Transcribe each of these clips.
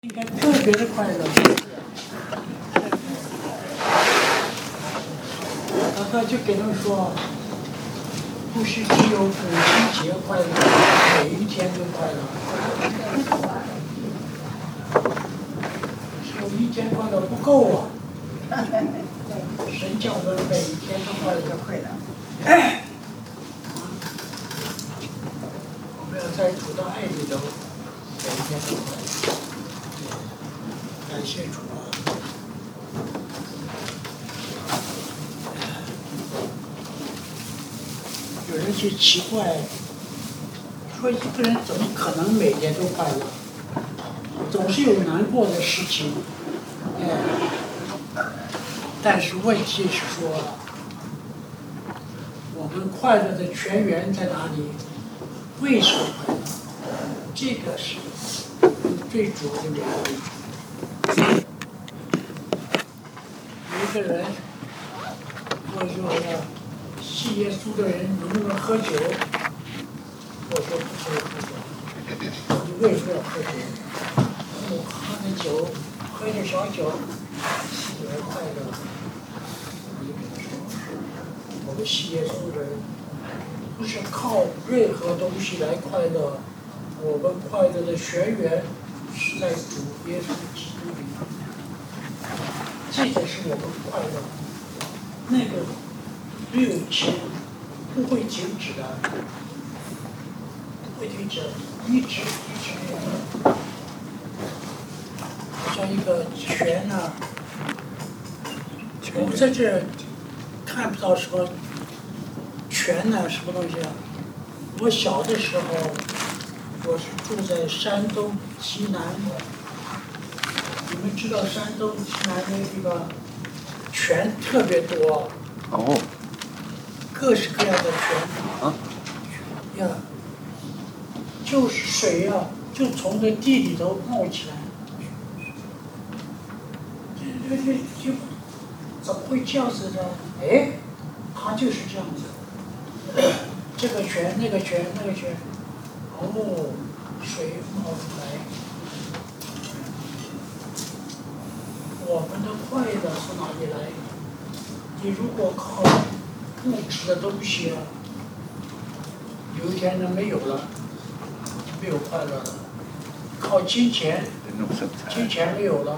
应该特别的快乐。然后就给他们说，不是只有母亲节快乐，每一天都快乐。只有一天快乐不够啊！神叫我们每一天都快乐。我们要在主的爱里头，每一天都快乐。感谢主啊！有人就奇怪，说一个人怎么可能每天都快乐？总是有难过的事情，但是问题是说，我们快乐的泉源在哪里？为什么快乐？这个是最主要的两个。有一个人，我说信耶稣的人能不能喝酒？我说不可以喝酒。你为什么要喝酒？我喝点酒，喝点小酒，心里快乐。我就跟他说，我们信耶稣的人不是靠任何东西来快乐，我们快乐的泉源是在主耶稣基督里。这个是我们快乐，那个热情不会停止的，不会停止，一直那样。好像一个泉啊，我们在这儿看不到什么泉呐、什么东西啊。我小的时候，我是住在山东济南。你们知道山东济南那个地方泉特别多，各式各样的泉，呀，就是水呀，就从这地里头冒起来，就怎么会这样子呢？哎，它就是这样子，这个泉那个泉那个泉，水冒出来。我们的快乐从哪里来？你如果靠物质的东西啊，有一天呢没有了，没有快乐了；靠金钱，金钱没有了。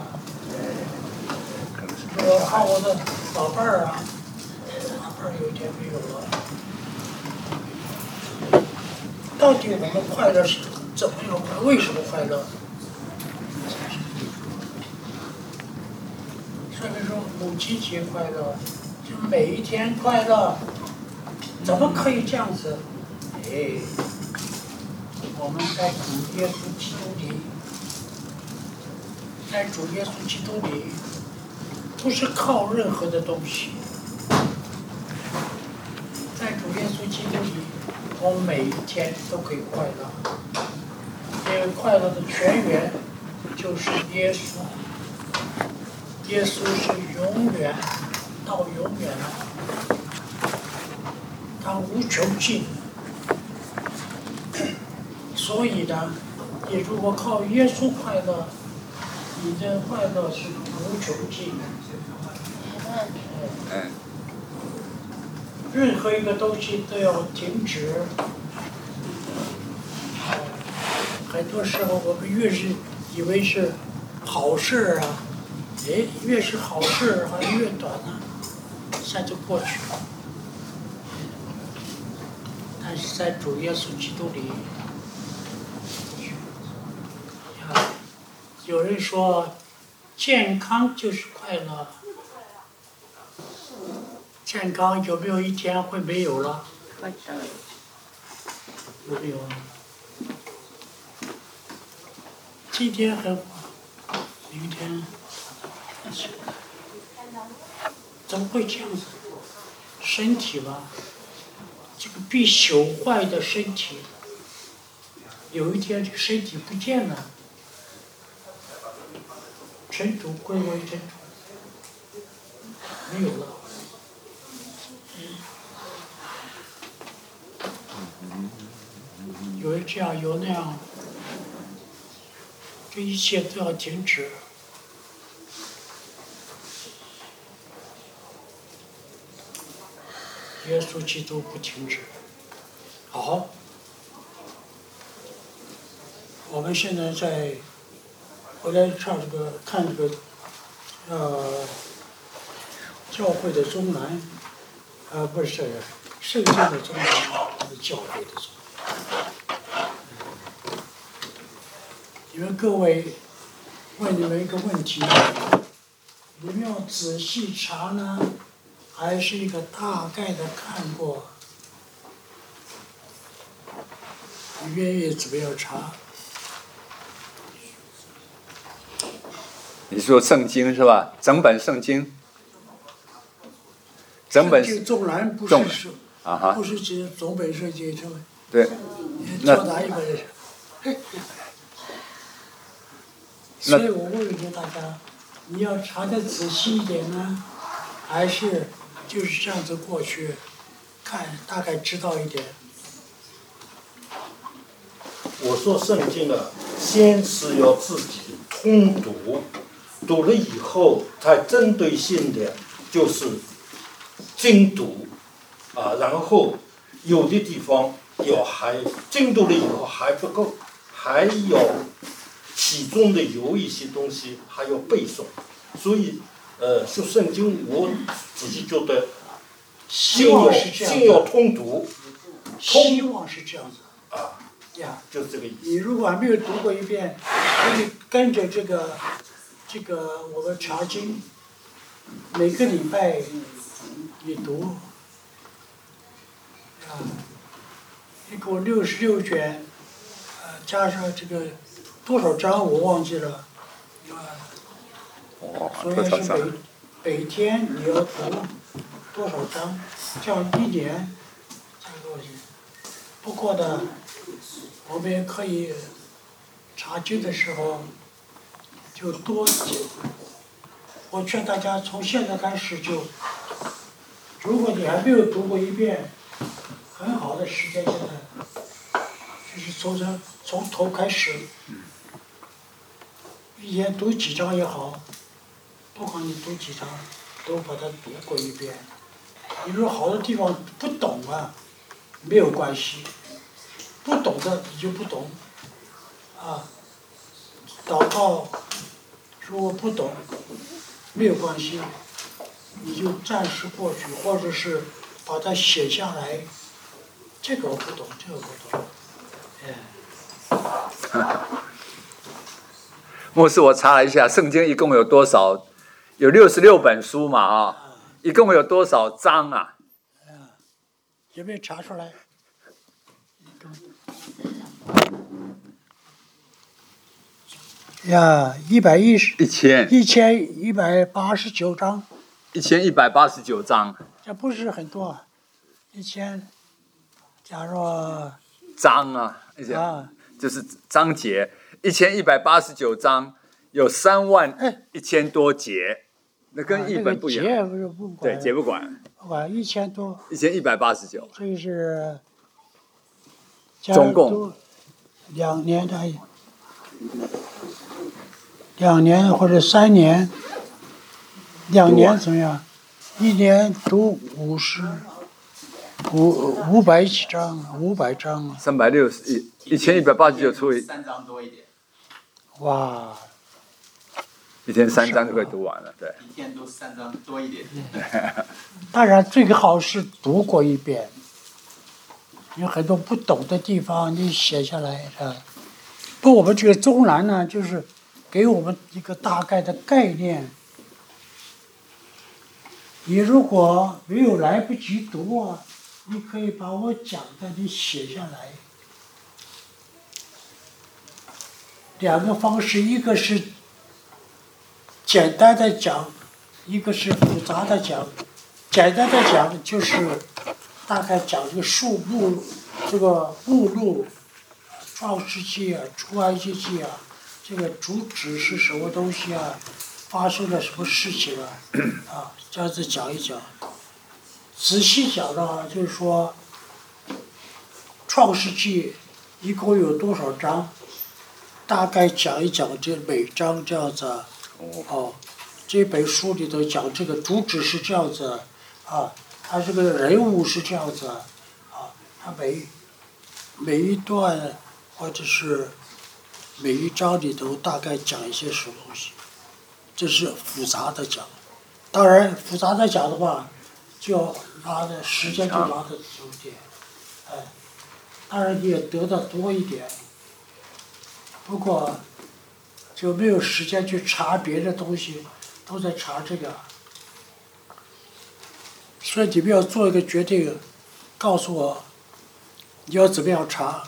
我靠我的老伴儿啊，老伴儿有一天没有了。到底我们快乐是怎么样快？为什么快乐？所以说母亲节快乐，就每一天快乐，怎么可以这样子？哎，我们在主耶稣基督里，在主耶稣基督里，不是靠任何的东西，在主耶稣基督里，我们每一天都可以快乐。这个快乐的泉源就是耶稣。耶稣是永远到永远的，他无穷尽。所以呢，你如果靠耶稣快乐，你的快乐是无穷尽的。任何一个东西都要停止。很多时候我们越是以为是好事啊。哎，越是好事好像越短呢，一下就过去了。但是在主耶稣基督里，有人说健康就是快乐，健康有没有一天会没有了？有没有？今天很好，明天。怎么会这样子？身体吧，这个必朽坏的身体，有一天这个身体不见了，尘土归为尘土，没有了。有人这样，有那样， 这一切都要停止。耶稣基督不停止。好，我们现在回来看这个教会的中南，不是圣经的中南，是教会的中南。你们各位，问你们一个问题：你们要仔细查呢，还是一个大概的看过？你愿意怎么样查？ 你说圣经是吧？整本圣经，整本圣经纵览不纵是啊哈， 不是指总本圣经是吧？ 对， 挑哪一本？所以我问一下大家，你要查的仔细一点呢，还是就是这样子过去看，大概知道一点？ 我说圣经啊，先是要自己通读，读了以后才针对性的就是精读啊，然后有的地方还精读了以后还不够，还要其中的有一些东西还要背诵，所以说圣经我自己觉得希望是这样先要通读， 希望是这样子啊， 呀。 就是这个意思。 你如果还没有读过一遍，可以跟着这个我们查经，每个礼拜你读，啊，一共66卷，加上这个多少章我忘记了，所以是每天你要读多少章，这样一年才过去。不过呢，我们也可以查经的时候就多读。我劝大家从现在开始就，如果你还没有读过一遍，很好的时间现在，就是从头开始，一天读几章也好，不管你读几章，都把它读过一遍。你如果好的地方不懂啊，没有关系，不懂的你就不懂，啊，祷告如果不懂，没有关系，你就暂时过去，或者是把它写下来。这个我不懂，这个不懂， 牧师，我查了一下，圣经一共有多少？有66本书嘛啊，一共有多少章啊？ 有没有查出来？呀，1189章。 1189章。 这不是很多啊，1000，假如章啊，就是章节，1189章有31000多节，那跟译本不一样。 节不是不管。 对，节不管。 不管1000多。 1189。 这是。 总共。 2年的，2年或者3年，2年怎么样？1年读500几章，500章。 360，1189除以 3章多一点。 哇！ 一天3章就可以读完了，对。 一天读3章多一点。 当然最好是读过一遍，有很多不懂的地方你写下来是吧？不，我们这个中南呢，就是给我们一个大概的概念。你如果没有来不及读啊，你可以把我讲的你写下来。2个方式，一个是简单的讲，一个是复杂的讲。简单的讲就是大概讲这个这个目录，创世纪啊，出埃及记啊，这个主旨是什么东西啊，发生了什么事情啊，这样子讲一讲。仔细讲的话，就是说，创世纪一共有多少章？ 大概讲一讲这每章这样子。哦，这本书里头讲这个主旨是这样子啊，他这个人物是这样子啊，他每一段或者是每一章里头大概讲一些什么东西，这是复杂的讲。当然复杂的讲的话，就要拉的时间就拉的久一点，当然也得的多一点，不过就没有时间去查别的东西，都在查这个。所以你们要做一个决定，告诉我你要怎么样查。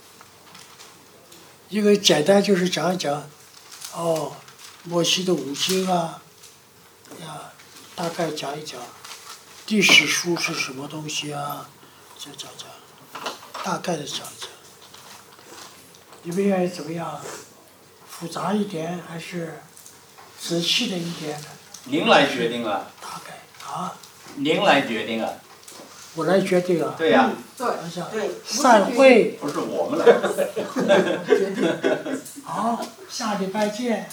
一个简单就是讲一讲，哦，摩西的五经啊，大概讲一讲，历史书是什么东西啊，讲，大概的讲讲。你们愿意怎么样？复杂一点还是仔细的一点呢？ 您来决定啊。 大概啊。 您来决定啊。 我来决定啊。 对呀。 对。散会。 不是我们来。 决定。好，下礼拜见。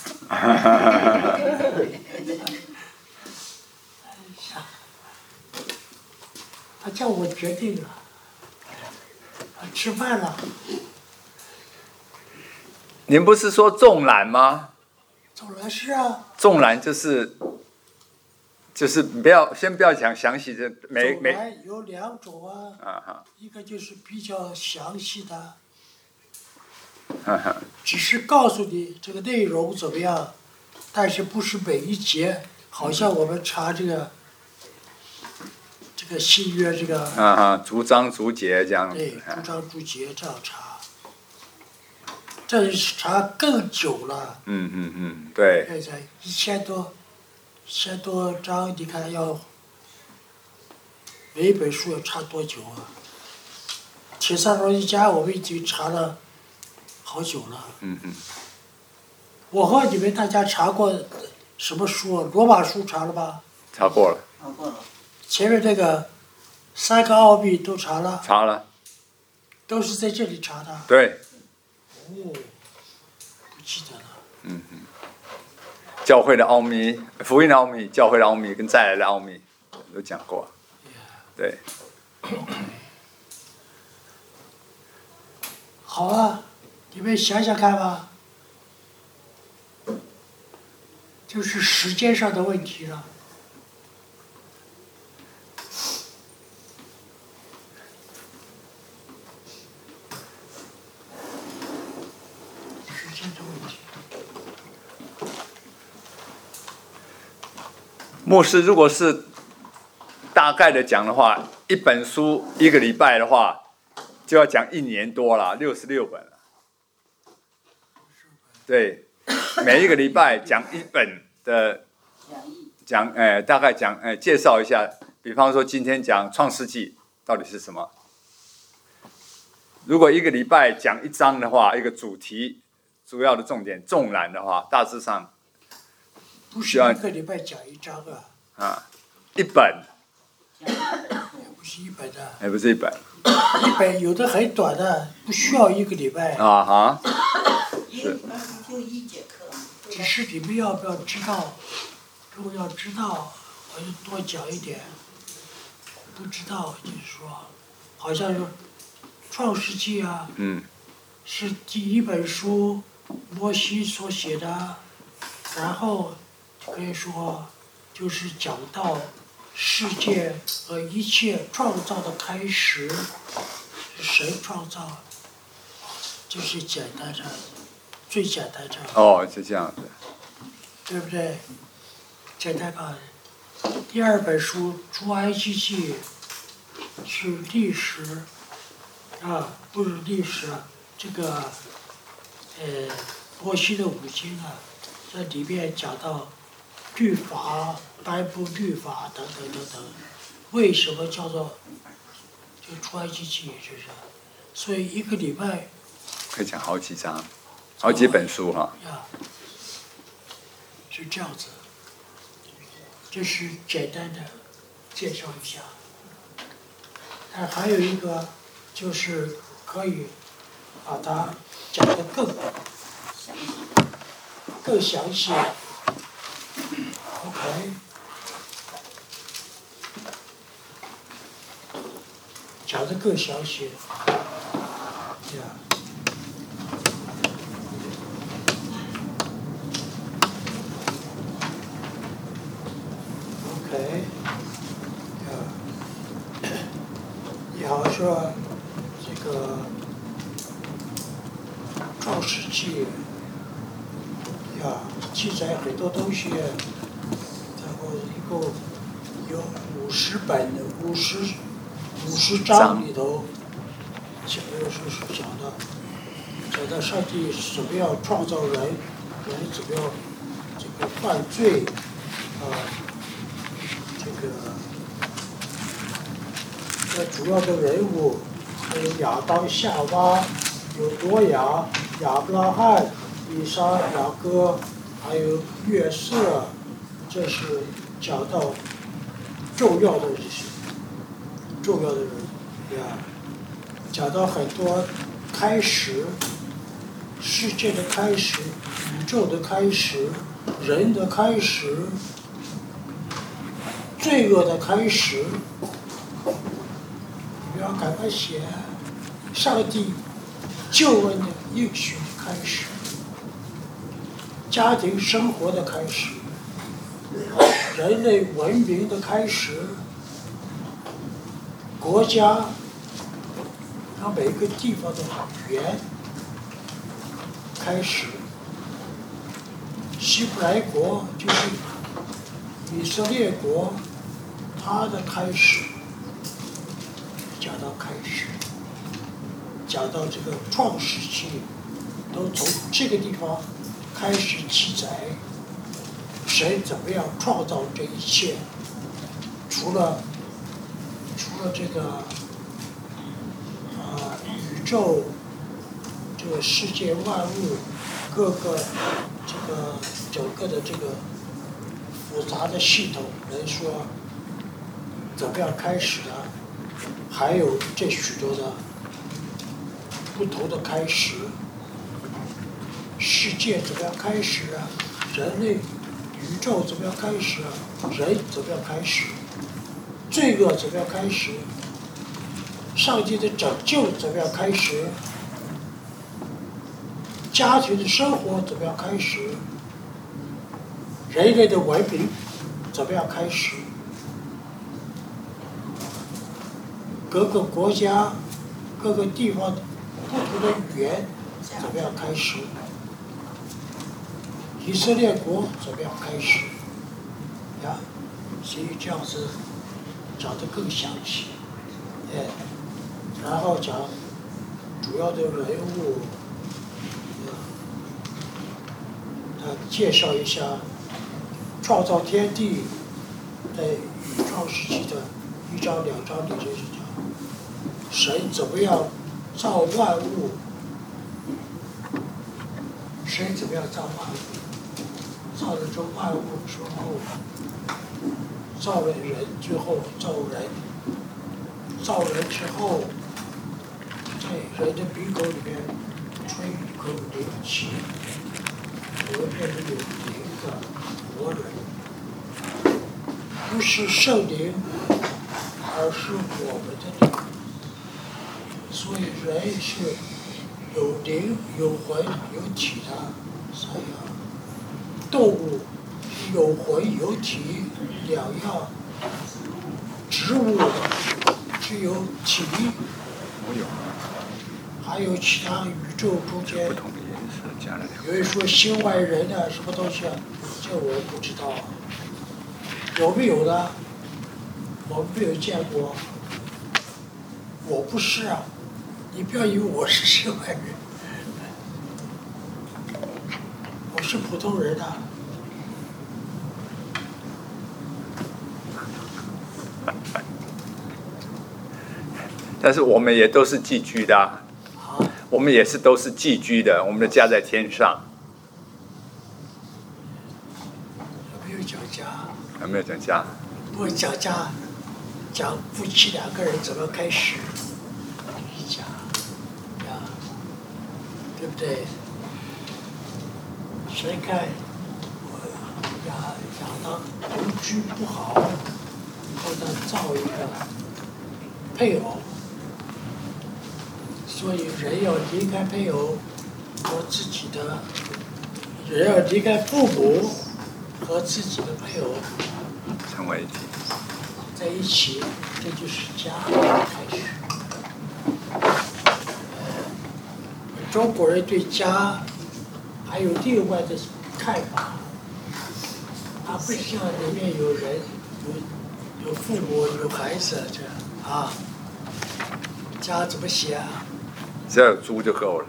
他叫我决定了。吃饭了。 您不是说纵览吗？ 纵览是啊。 纵览就是先不要讲详细的每。 纵览有两种啊。一个就是比较详细的。只是告诉你这个内容怎么样，但是不是每一节，好像我们查这个新约这个。 逐章逐节这样子。 对，逐章逐节这样查。这查更久了。 对。 现在1000多章，你看要每一本书要查多久啊？铁撒罗尼迦我们已经查了好久了。我和你们大家查过什么书啊？罗马书查了吧？ 查过了。 查过了。 前面那个3个奥秘都查了。 查了。 都是在这里查的。 对。 不记得了。 教会的奥秘、福音的奥秘、教会的奥秘跟再来的奥秘都讲过。对。 好啊，你们想想看吧，就是时间上的问题了。 牧师如果是大概的讲的话，一本书1个礼拜的话，就要讲1年多了，66本了。对，每一个礼拜讲1本的，大概讲介绍一下，比方说今天讲创世纪到底是什么。如果1个礼拜讲1章的话，一个主题主要的重点纵览的话，大致上。 不是1个礼拜讲1章啊。 1本。 也不是1本的。 也不是1本。 1本有的很短的，不需要1个礼拜。 就1节课。 只是你们要不要知道？如果要知道，我就多讲一点；不知道就是说，好像是《创世纪》啊。是第1本书，摩西所写的，然后。可以说，就是讲到世界和一切创造的开始，是神创造，就是简单的，最简单的。 是这样的。 对不对？简单吧。第2本书《出埃及记》是历史，不是历史，这个摩西的五经啊，在里面讲到。律法、颁布律法等等等等，为什么叫做就出埃及记是不是？所以1个礼拜可以讲好几章，好几本书哈。 是这样子，这是简单的介绍一下。还有一个就是可以把它讲得更更详细。OK， 讲的更详细。OK， 你好像说这个创世纪记载很多东西，然后一共有50章里头，讲的上帝怎么样创造人，人怎么样这个犯罪主要的人物还有亚当、夏娃，有挪亚、亚伯拉罕、以撒、雅各，还有约瑟，这是讲到重要的人，讲到很多开始，世界的开始，宇宙的开始，人的开始，罪恶的开始。你要赶快写上帝救恩的应许的开始，家庭生活的开始，人类文明的开始，国家，让每个地方的语言开始，希伯来国就是以色列国，它的开始。讲到开始，讲到这个创世纪，都从这个地方开始记载，神怎么样创造这一切？除了这个宇宙，这个世界万物，各个这个整个的这个复杂的系统来说，怎么样开始的？还有这许多的不同的开始，世界怎么样开始啊？人类、宇宙怎么样开始啊？人怎么样开始？罪恶怎么样开始？上帝的拯救怎么样开始？家庭的生活怎么样开始？人类的文明怎么样开始？各个国家、各个地方不同的语言怎么样开始？以色列国怎么样开始？所以这样子讲得更详细，然后讲主要的人物，介绍一下创造天地，在创世纪的1章2章里就是讲。神怎么样造万物？神怎么样造万物？造了这万物之后，造了人，最后造人。造人之后，在人的鼻孔里面吹一口灵气，我们变成有灵的活人，不是圣灵，而是我们的灵。所以人是有灵、有魂、有体的3样，动物有魂有体2样，植物只有体，还有其他宇宙中间，有人说星外人啊，什么东西啊，这我不知道，有没有呢？我没有见过，我不是啊。你不要以为我是世外人，我是普通人啊。 但是我们也都是寄居的啊，我们也是都是寄居的，我们的家在天上。 没有讲家。 还没有讲家。 不会讲家，讲夫妻2个人怎么开始，讲呀，对不对？谁看居不好，后头造一个配偶，所以人要离开配偶和自己的，人要离开父母和自己的配偶成为一体。 在一起，这就是家的开始。中国人对家还有另外的看法，他不像里面有人，有父母，有孩子这样啊。家怎么写啊？ 只要有猪就够了。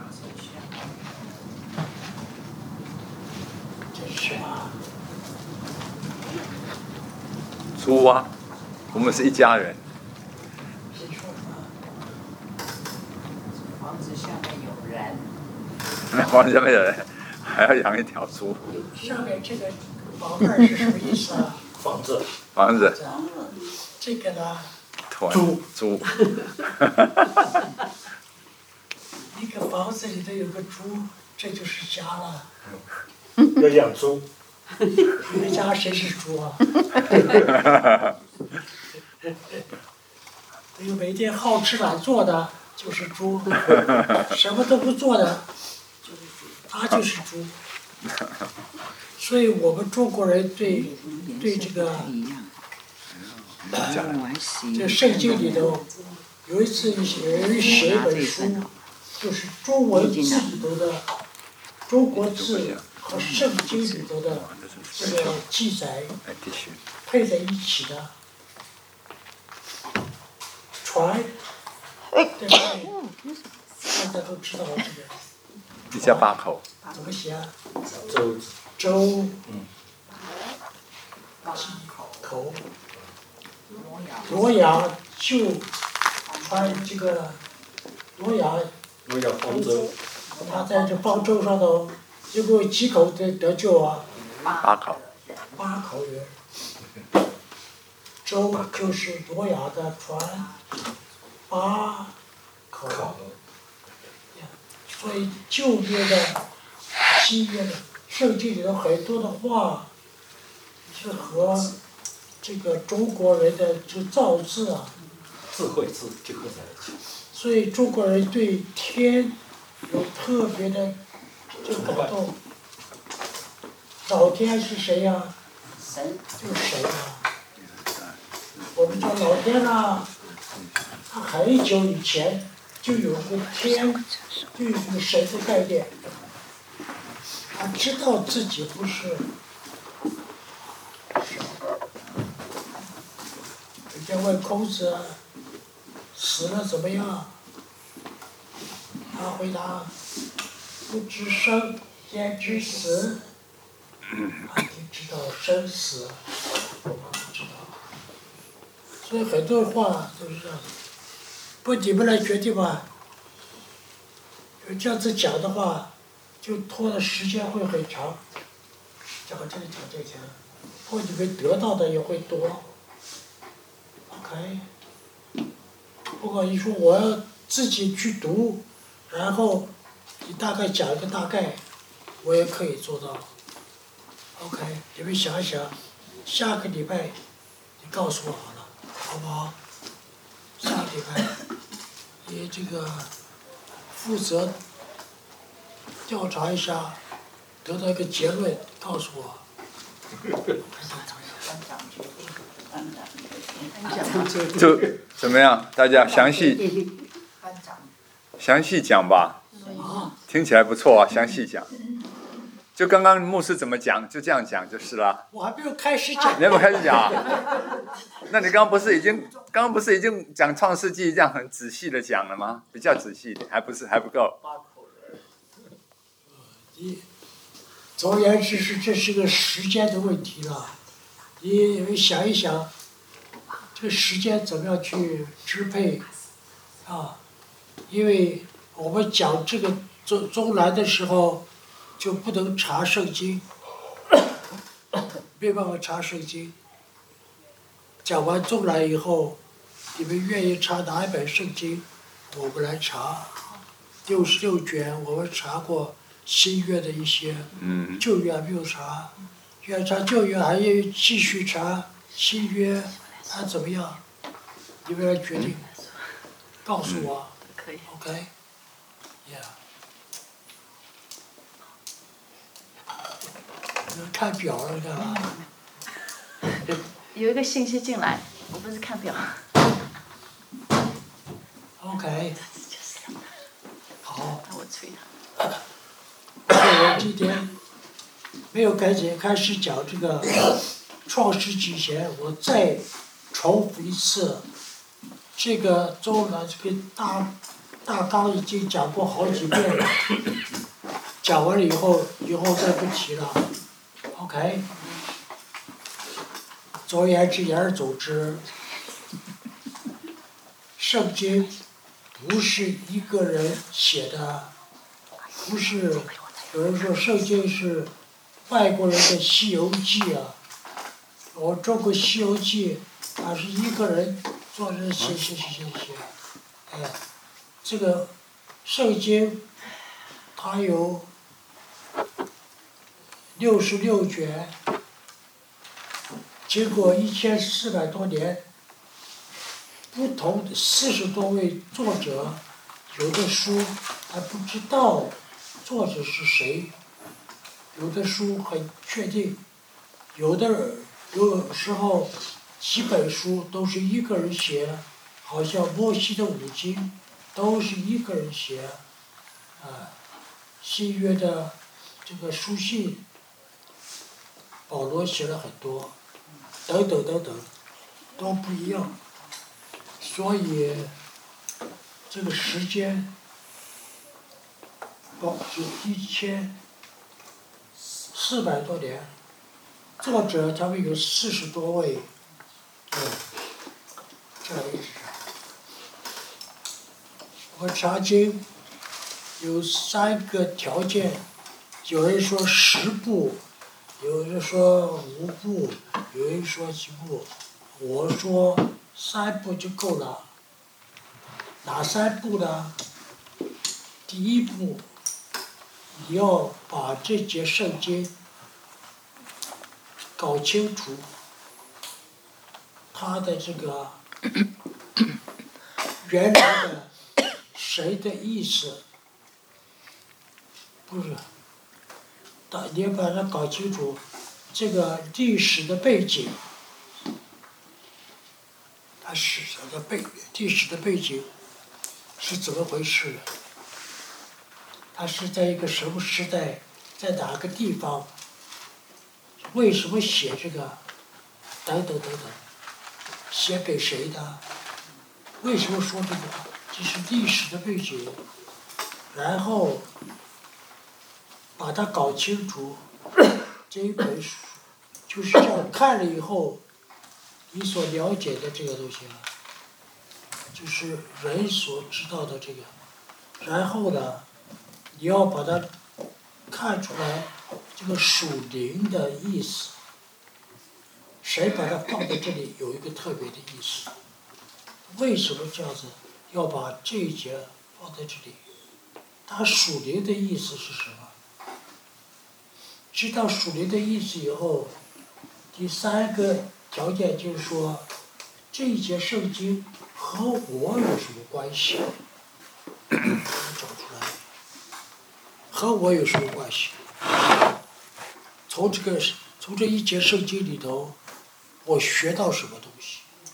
这是啊， 猪啊，我们是一家人。 谁说的？ 房子下面有人， 房子上面有人还要养一条猪。 上面这个宝盖是什么意思啊？ 房子， 房子， 这个呢？ 猪。 一个房子里头有个猪，这就是家了。 要养猪， 你们家谁是猪啊？这个每天好吃懒做的就是猪，什么都不做的，他就是猪。所以我们中国人对这个这圣经里头，有一次有人写一本书，就是中文字里头的中国字和圣经里头的这个记载配在一起的，船，对不对？大家都知道这个一家8口。 怎么写啊？ 周周，口，挪亚就穿这个挪亚， 我要方舟， 他在这方舟上头，一共几口得救啊 ？8口。 8口人。舟就是挪亚的船，8口。所以旧约的、新约的圣经里头很多的话，是和这个中国人的这造字啊， 智慧字结合在一起。 所以中国人对天有特别的这个感动。老天是谁呀、 神就是神啊。我们叫老天啊，他很久以前就有个天，就有个神的概念。他知道自己不是神。人家问孔子死了怎么样？他回答：不知生，焉知死？他就知道生死，我们不知道。所以很多话都是这样的。不，你们来决定吧。这样子讲的话，就拖的时间会很长。讲这个讲这个，或你们得到的也会多。OK。不过你说我要自己去读，然后你大概讲一个大概，我也可以做到。OK， 你们想一想，下个礼拜你告诉我好了，好不好？下个礼拜你这个负责调查一下，得到一个结论，告诉我。 就怎么样？大家详细讲吧，听起来不错啊，详细讲。就刚刚牧师怎么讲，就这样讲就是了。 我还没有开始讲。 你还没有开始讲啊？那你刚刚不是已经讲创世纪这样很仔细的讲了吗？比较仔细一点，还不够。 总而言之这是个时间的问题了。你想一想，这个时间怎么样去支配啊？因为我们讲这个中南的时候，就不能查圣经，没办法查圣经。讲完中南以后，你们愿意查哪一本圣经，我们来查。66卷我们查过新约的一些，旧约还没有查， 要查旧约还要继续查新约，还怎么样？你们来决定，告诉我。 可以。 OK，Yeah。看表了干嘛？ 有一个信息进来，我不是看表。 OK， 好。 那我催他。 我今天没有开始讲这个创世纪前，我再重复一次，这个中文这个大纲已经讲过好几遍了，讲完了以后再不提了 ，OK。总而言之，总之，圣经不是一个人写的，不是有人说圣经是外国人的《西游记》啊，我中国《西游记》它是一个人坐着写，哎，这个圣经它有66卷，经过1400多年，不同的40多位作者，有的书还不知道作者是谁，有的书很确定，有时候几本书都是一个人写，好像摩西的5经都是一个人写，新约的这个书信，保罗写了很多，等等都不一样，所以这个时间是1400多年，作者他们有40多位，这样一直。我查经有3个条件，有人说10部，有人说5部，有人说几部，我说3部就够了。哪3部呢？第一步，你要把这节圣经搞清楚，它的这个原来的谁的意思，不是，你要把它搞清楚，这个历史的背景，历史的背景是怎么回事？它是在一个什么时代，在哪个地方？为什么写这个？等等，写给谁的？为什么说这个？这是历史的背景，然后把它搞清楚，这一本书就是这样看了以后，你所了解的这个东西啊，就是人所知道的这个，然后呢，你要把它看出来这个属灵的意思，谁把它放在这里有一个特别的意思？为什么这样子要把这一节放在这里？它属灵的意思是什么？知道属灵的意思以后，第3个条件就是说，这一节圣经和我有什么关系？找出来，和我有什么关系？从这一节圣经里头，我学到什么东西？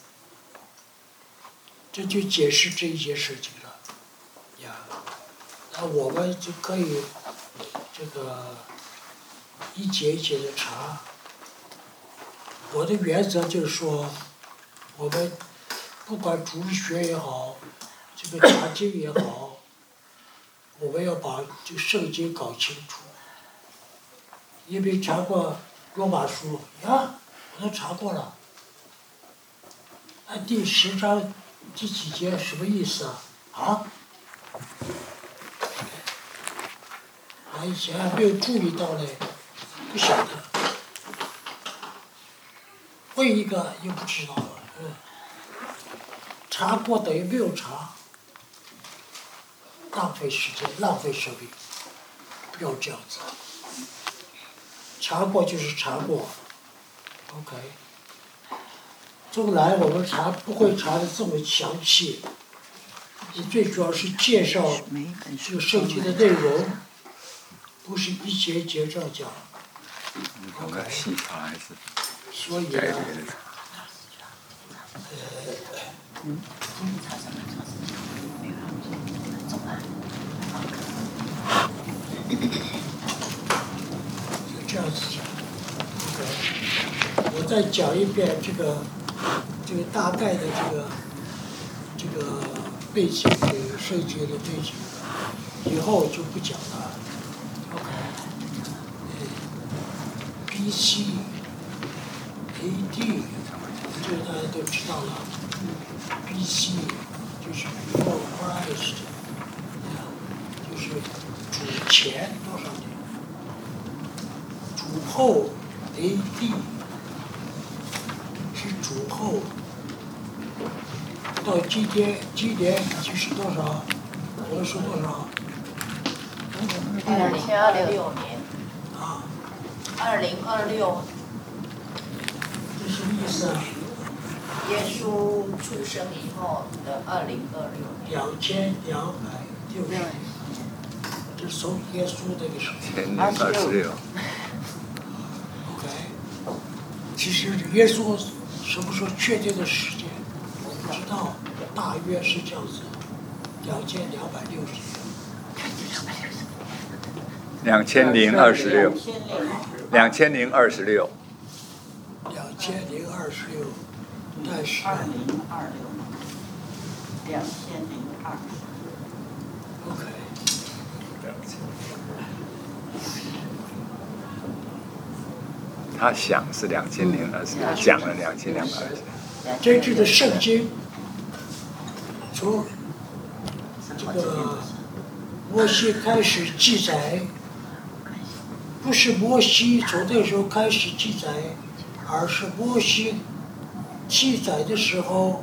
这就解释这一节圣经了，呀，那我们就可以这个一节一节的查。我的原则就是说，我们不管主日学也好，这个查经也好，我们要把这个圣经搞清楚。你没查过罗马书呀？我都查过了。按第10章第几节什么意思啊？啊？我以前还没有注意到嘞，不晓得。问一个又不知道了，查过等于没有查，浪费时间，浪费生命，不要这样子。 查过就是查过 ，OK。中南我们不会查的这么详细，最主要是介绍这个圣经的内容，不是一节一节这样讲。 用个细查还是所以呢，就这样子讲。我再讲一遍这个大概的这个背景，这个圣经的背景，以后就不讲了。BC AD 这个大家都知道了。BC 就是 Before Christ， 就是主前多少年？主后 AD 是主后，到今年已经是多少？我们说多少 2026年啊？ ，2026， 这什么意思啊？ 耶稣出生以后的2026年。 2260年，这是从耶稣那个时候。 前年26。 OK， 其实耶稣什么时候确定的时间，我不知道，大约是这样子，2260年。 2026。2026。 但是 2026年 ，OK， 他想是2020，讲了2220。 真正的圣经，从这个摩西开始记载，不是摩西从那时候开始记载，而是摩西记载的时候，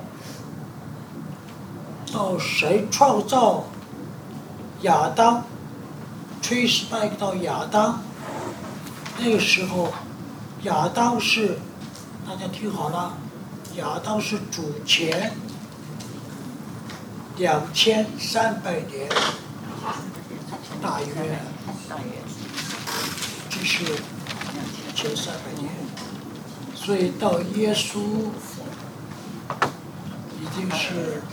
到神创造亚当 ，trace back 到亚当，那个时候，亚当是，大家听好了，亚当是主前2300年，大约，这是前300年，所以到耶稣已经是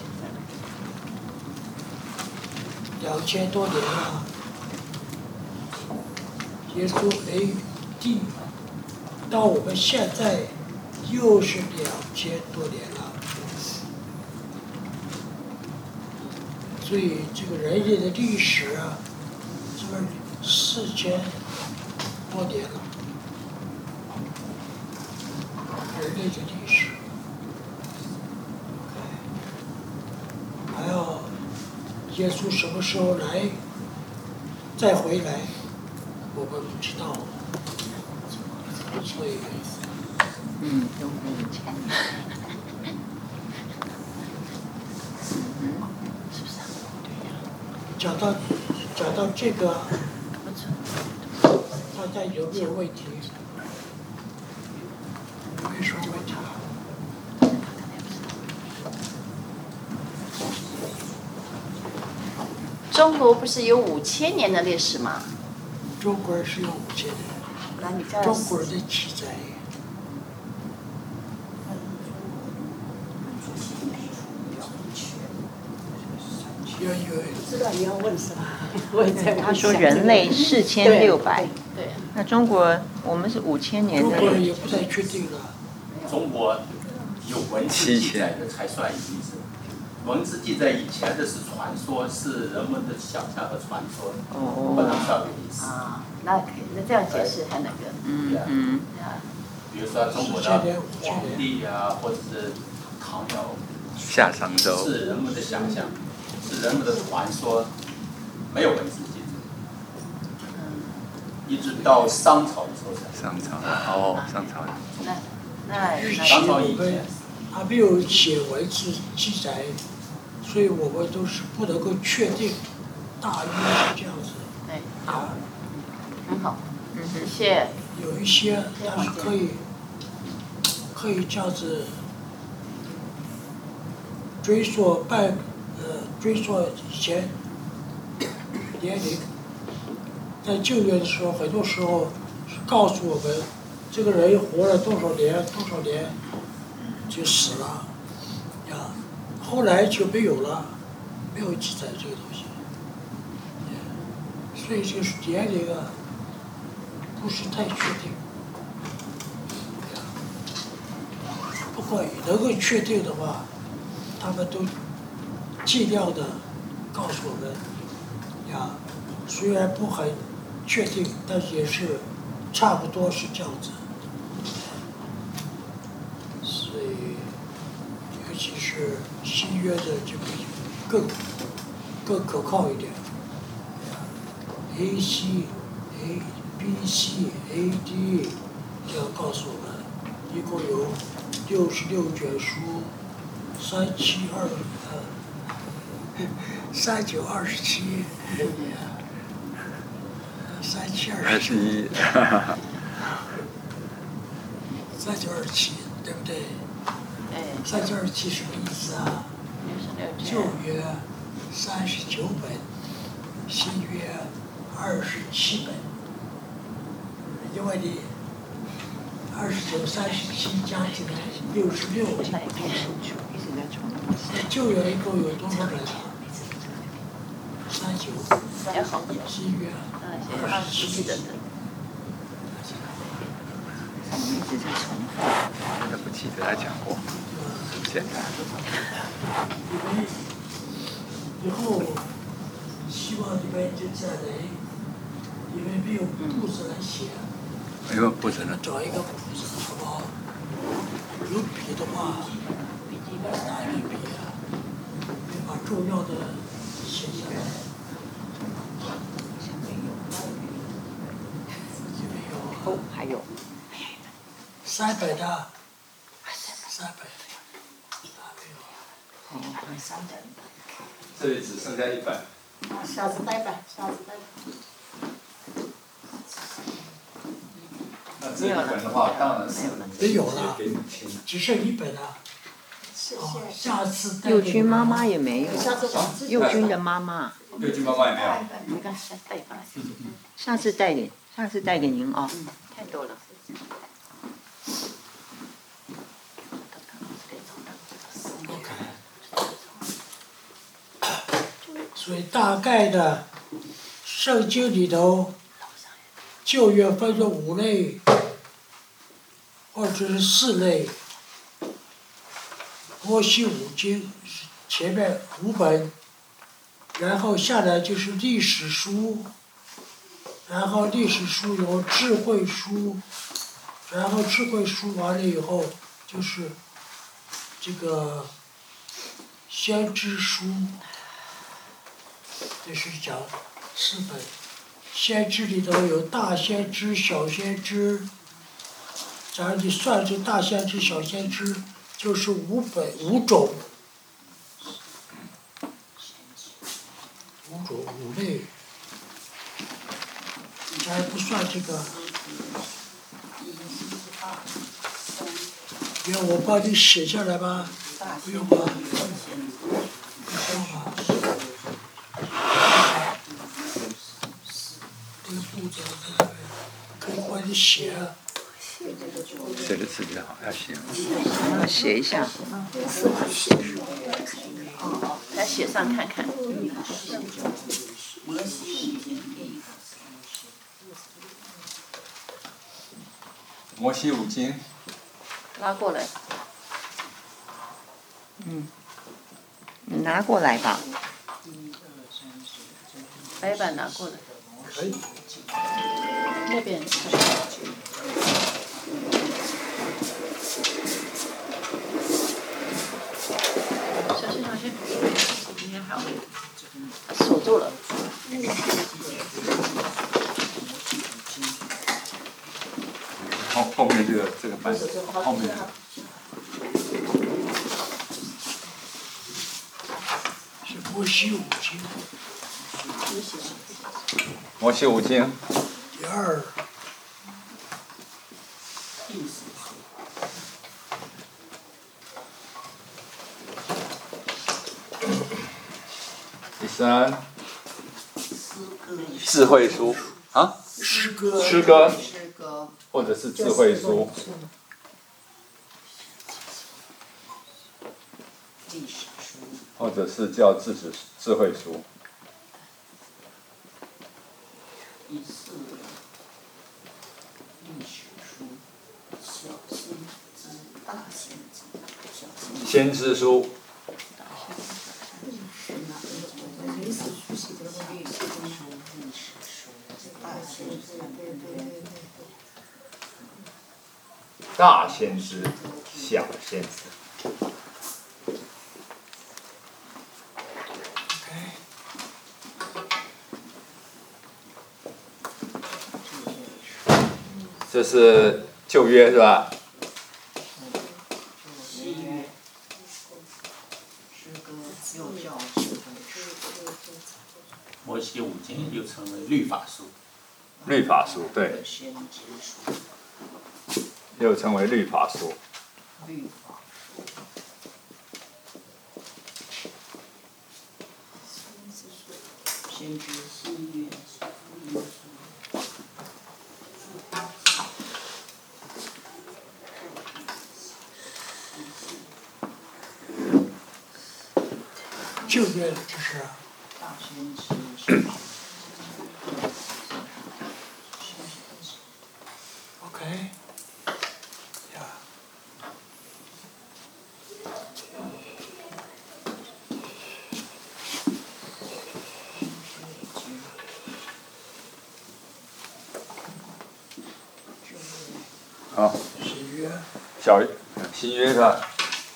2000多年了，耶稣AD到我们现在又是2000多年了，所以这个人类的历史啊，这个4000多年了，人类的历史，还要耶稣什么时候来，再回来，我们不知道，所以。 有5000年。是不是啊？对呀。 讲到这个，大家有没有问题？没什么问题。 中国不是有5000年的历史吗？ 中国人是有5000年， 那你叫中国人的记载。 知道你要问什么，我也在。 他说人类4600， 对。 那中国我们是5000年中的。 国人也不太确定了。 中国有文字记载的才算历史，文字记载以前的是传说，是人们的想象和传说，不能算为历史。 啊，那可以，那这样解释还那个。 嗯。 比如说中国的皇帝啊，或者是唐尧， 夏商周是人们的想象，是人们的传说，没有文字记载。一直到商朝的时候才。 商朝商朝。 商朝以前还没有写文字记载，所以我们都是不能够确定，大约是这样子。 对，好，很好，谢谢。 有一些它是可以这样子追溯以前年龄。在救援的时候，很多时候是告诉我们，这个人活了多少年就死了，呀，后来就没有了，没有记载这个东西。所以就是年龄啊，不是太确定。不过能够确定的话，他们都尽量的告诉我们，呀，虽然不很确定，但是也是差不多是这样子。所以，尤其是新约的这个更可靠一点。A、B、C、A、D 这样告诉我们，一共有66卷书，3927，3727，对不对？3927什么意思啊？旧约39本，新约27本。因为你29、37加起来66，旧约一共有多少人啊？39，新约27。 一直在重复。 真的不记得他讲过。现在。 以后希望你们就这样来，因为没有簿子来写。 没有不只能找一个谱子，好不好？有笔的话，拿一个笔啊，把重要的写下来。 哦，还有 300的，300， 这里只剩下1本。 下次带吧。 那这1本的话，当然是没有了， 给你听。 只剩1本了。下次带。 佑君妈妈也没有，佑君的妈妈。 佑君妈妈也没有。 没关系，带过来。 下次带给您哦。 太多了。 所以大概的圣经里头，旧约分了5类，或者是4类。摩西五经前面5本，然后下来就是历史书，然后历史书有智慧书，然后智慧书完了以后就是这个先知书。这是讲4本，先知里头有大先知、小先知，假如你算这大先知、小先知，就是5种，5类。假如不算这个，要我帮你写下来吧？不用吧？这个步骤可以帮你写。 写的字比较好，要写。 写一下。 来写上看看。 摩西五经。 拉过来。 你拿过来吧。 白板拿过来。 可以。 那边。小心小心，今天好。锁住了。 后面这个班，后面。 是摩西五经。 摩西五经。 第2， 第三，智慧书啊， 诗歌， 诗歌诗歌， 或者是智慧书， 历史书， 或者是叫智慧书。 第四个历史书，小先知，大先知，小先知。 先知书， 历史书，大先知， 大先知，小先知。这是旧约是吧？ 新约，诗歌又叫智慧书， 摩西五经又称为律法书， 律法书对， 先知书， 又称为律法书。 律法书，先知新约，福音书。 旧约这是大先知， OK，呀， 好， 新约， 新约是吧？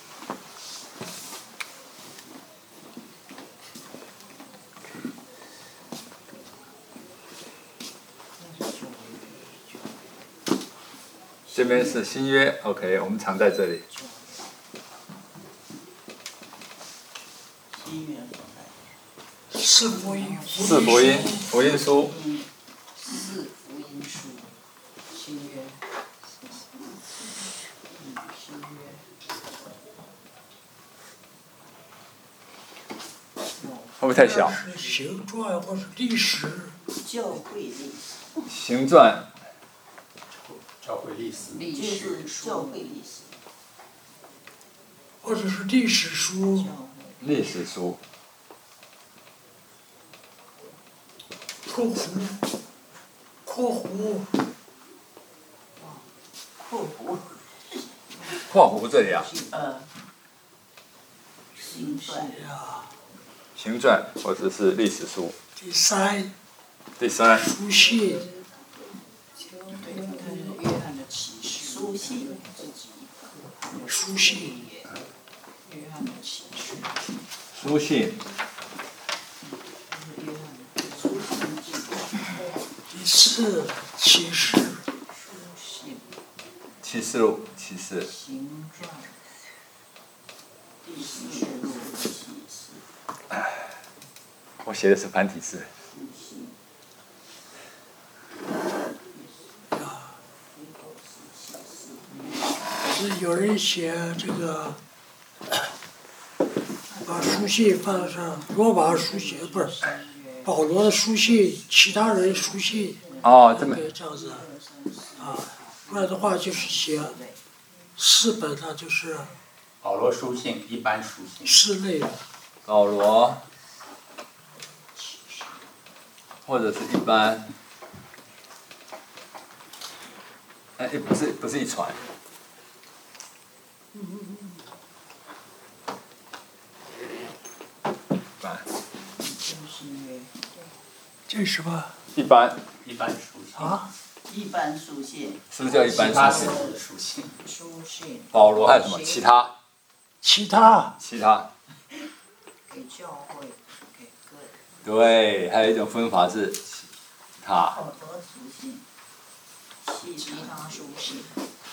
这边是新约 ，OK， 我们藏在这里。 新约四福音， 四福音，福音书， 四福音书，新约，新约， 会不会太小？ 是形状或是历史， 教会历史， 行传， 教会历史， 历史书，教会历史， 或者是历史书， 教会历史书， 括弧，括弧， 括弧， 括弧这里啊， 行传， 呀， 行传或者是历史书。 第三， 第三， 书信， 对，约翰的启示，书信， 书信， 约翰的启示， 书信， 约翰的书信记， 第四，启示， 书信， 启示录，启示， 行传，第四录，启示， 我写的是繁体字。 书信， 是有人写这个，把书信放上罗马书信，不是保罗的书信，其他人书信， 哦，这么对，这样子，啊，不然的话就是写四本呢，就是保罗书信、一般书信， 四类的， 保罗，或者是一般，哎，不是一传。 这是吧？ 一般一般书信， 啊， 一般书信， 是不是叫一般其他书信？ 的书信， 书信保罗还有什么其他？ 其他其他？ 给教会，给个人， 对，还有一种分法是其他。 好多书信，其他书信，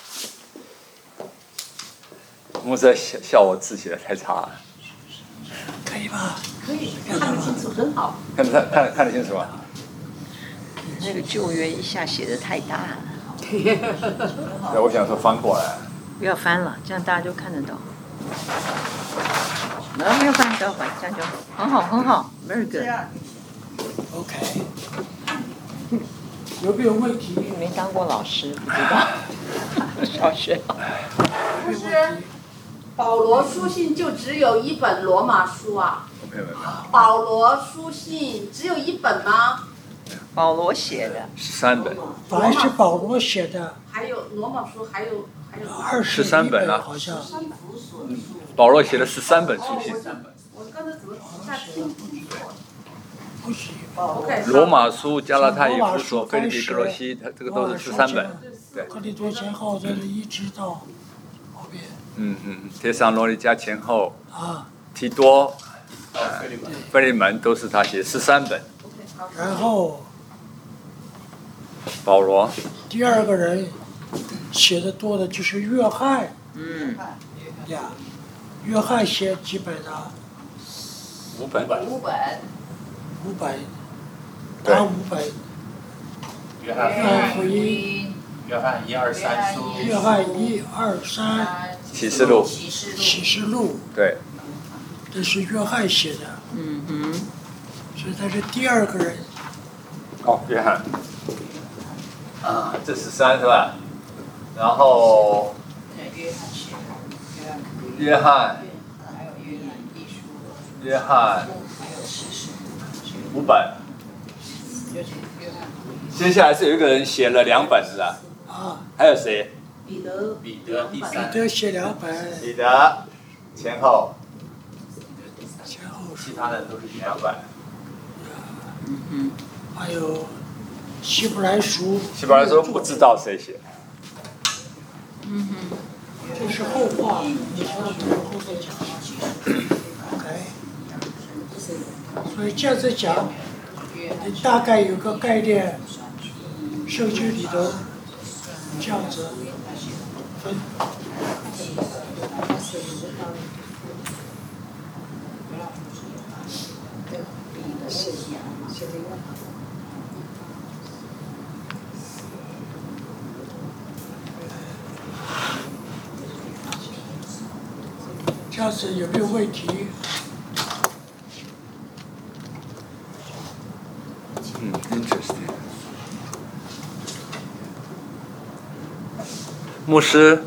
牧师在笑我字写的太差了， 可以吧？ 可以看得清楚，很好。 看得清楚吗？ 那个旧约一下写的太大了。 对，我想说翻过来。 不要翻了，这样大家就看得到。不要翻，不要翻，这样就很好，很好 ，very good。 OK。有没有问题？ 没当过老师，不知道。小学。 不是，保罗书信就只有一本罗马书啊？ 没有。 保罗书信只有一本吗？ 保罗写的。 13本。 本来是保罗写的。 还有罗马书，还有。 13本啊， 好像。 保罗写了13本书信。 我刚才怎么下听不是。 罗马书、加拉太、以弗所、腓立比、哥罗西，它这个都是13本。对。 哥林多前后，这是一直到后边。 帖撒罗尼迦前后。 啊。 提多、腓利门都是他写13本。 然后。 保罗。 第二个人。写的多的就是约翰，呀，约翰写几本啊 ？5本。 5 本，哪5本？ 约翰福音， 约翰1、2、3书， 约翰1、2、3， 启示录， 启示录， 对， 这是约翰写的，所以他是第二个人。 哦，约翰，这13是吧？然后，约翰5本，接下来是有一个人写了2本是吧？还有谁？ 彼得第3。 彼得写2本。 彼得前后。 其他的都是2本。 还有希伯来书。 希伯来书不知道谁写。 这是后话，你说的后再讲。OK， 所以这样子讲，你大概有个概念，圣经里头这样子分。这样子有没有问题 ？Interesting。牧师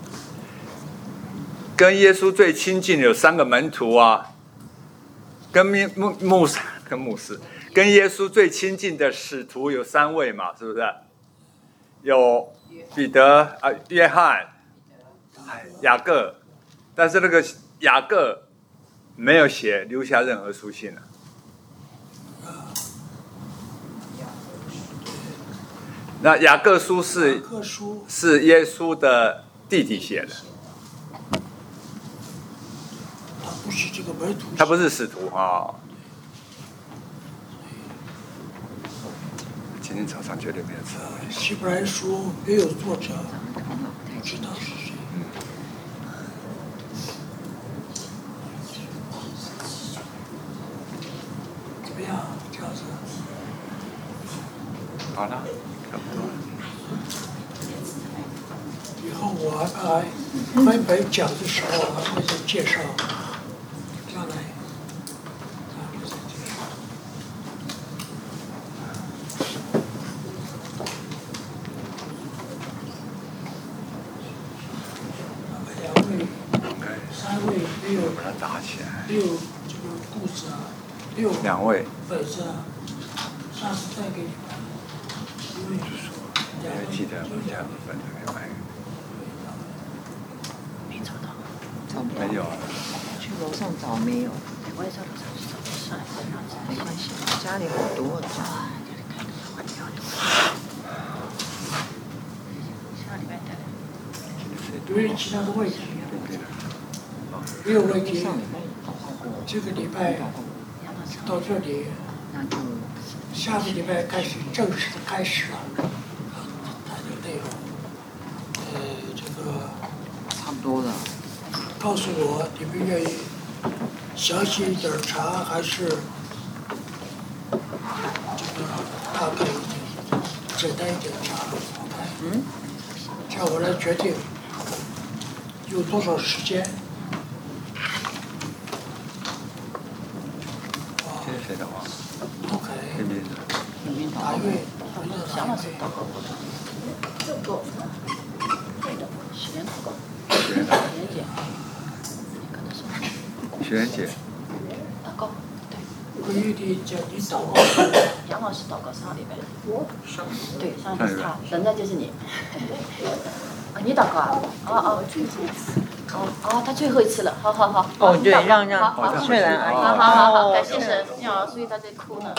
跟耶稣最亲近有3个门徒啊，跟牧师跟耶稣最亲近的使徒有3位嘛，是不是？有彼得约翰、雅各，但是那个雅各没有留下任何书信了。那雅各书是耶稣的弟弟写的， 他不是这个门徒， 他不是使徒啊。今天早上绝对没有吃。 希伯来书没有作者，不知道是谁。怎么样？这样子。 好了，差不多。 以后我安排分本讲的时候，还会再介绍。将来。3位没有把它打起来。 没有这个故事啊，没有 2位本子啊，上次再给你们，因为你还记得我家的本子给买？ 没找到， 没有啊。 去楼上找没有。我也找不着，没关系，家里好多的。 下礼拜带。 因为其他的问题没有问题，这个礼拜到这里，下个礼拜开始正式的开始了，它的内容，这个差不多了。 告诉我你们愿意详细一点查，还是这个大概一点、简单一点查？OK。 叫我来决定有多少时间。 这是谁的话？ OK， 这边的。 大约想了是祷告过的，这个对的，时间不够，时间节，你跟他说。 许愿节。 祷告，对。 关于的叫你祷告。 杨老师祷告上礼拜。 上对，上礼拜是他，人家就是你。啊，你祷告啊？哦，他最后一次了，好。 哦，对，让好翠兰阿姨。 好，感谢神，所以他在哭呢，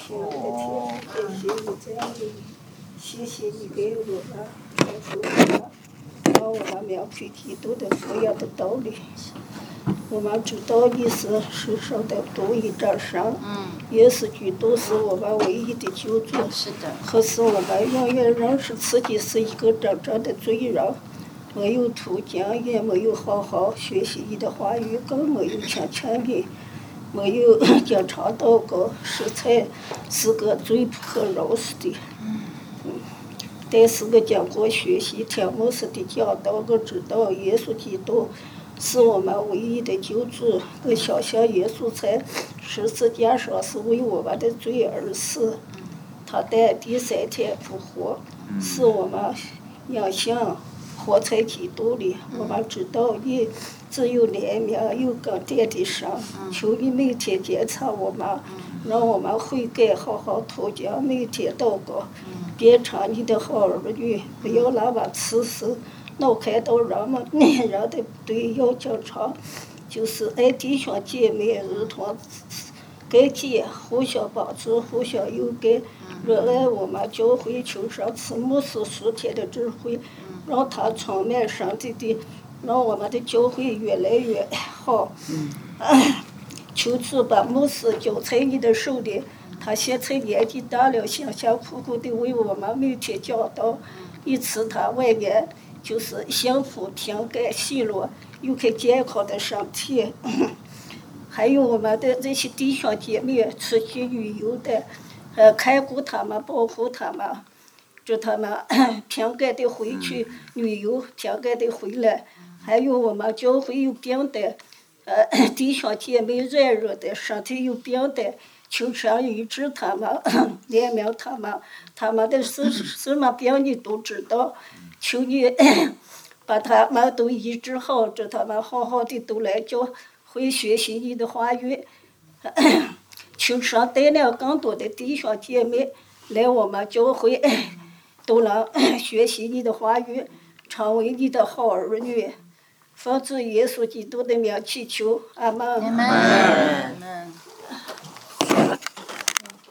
谢谢你给我们传授让我们描绘基督的所有的道理。我们知道你是世上的独一真神，耶稣基督是我们唯一的救主。 是的。 可是我们永远认识自己是一个真正的罪人，没有途径，也没有好好学习你的话语，更没有强你，没有经常祷告，实在是个最不可饶恕的。但是我经过学习听牧师的讲道，我知道耶稣基督是我们唯一的救主。我相信耶稣在十字架上是为我们的罪而死，他在第3天复活，是我们因信活在基督里。我们知道你只有怜悯有更大的神，求你每天检查我们，让我们悔改，好好途径，每天祷告，变成你的好儿女，不要那么自私。我看到人们人的对要经常就是爱弟兄姐妹如同该己，互相帮助，互相有爱，热爱我们教会，求上赐牧师属天的智慧，让他充满上帝的，让我们的教会越来越好。求主把牧师交在你的手里，他现在年纪大了，辛辛苦苦的为我们每天讲道，以此他晚年就是幸福、平安、喜乐，有个健康的身体。还有我们的这些弟兄姐妹出去旅游的，看顾他们，保护他们，祝他们平安的回去旅游，平安的回来。还有我们教会有病的，弟兄姐妹软弱的，身体有病的，求神医治他们，怜悯他们，他们的什么病你都知道，求你把他们都医治好，祝他们好好的都来教会学习你的话语。求神带领更多的弟兄姐妹来我们教会，都能学习你的话语，成为你的好儿女。奉主耶稣基督的名祈求，阿门。